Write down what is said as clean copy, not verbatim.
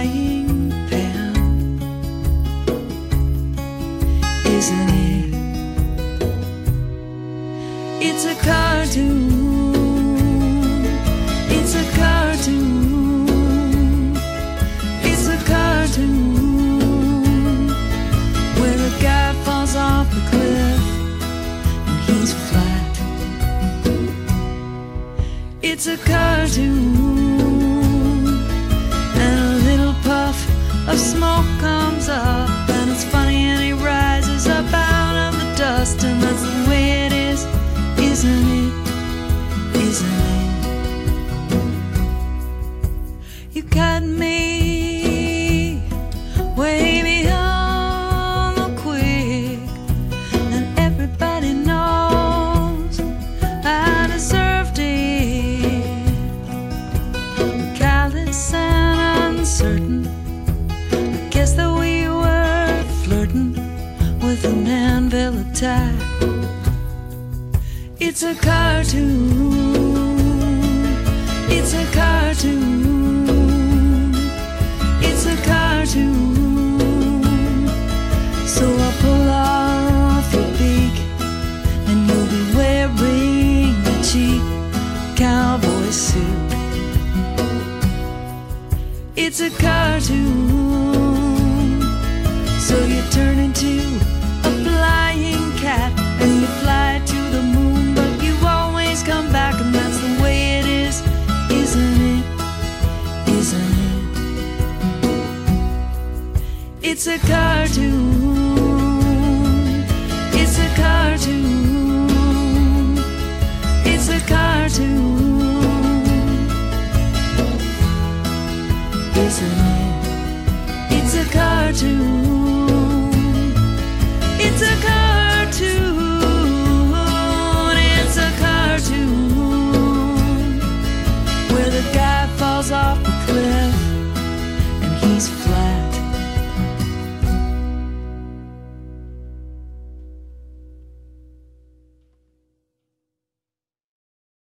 frying pan, isn't it? It's a cartoon. It's a cartoon. It's a cartoon where a guy falls off the cliff and he's flat. It's a cartoon, and a little puff of smoke comes up, and it's funny, and he rises up out of the dust, and that's the way it is, isn't it? Isn't it? You got me way beyond the quick, and everybody knows I deserved it. Callous and uncertain, I guess that we were flirting with an anvil attack. It's a cartoon. It's a cartoon. It's a cartoon. So I'll pull off your beak, and you'll be wearing a cheap cowboy suit. It's a cartoon. So you turn into a flying cat, and you fly to the moon, but you always come back, and that's the way it is, isn't it? Isn't it? It's a cartoon. It's a cartoon. It's a cartoon, isn't it? It's a cartoon. It's a cartoon. It's a cartoon where the guy falls off the cliff and he's flying.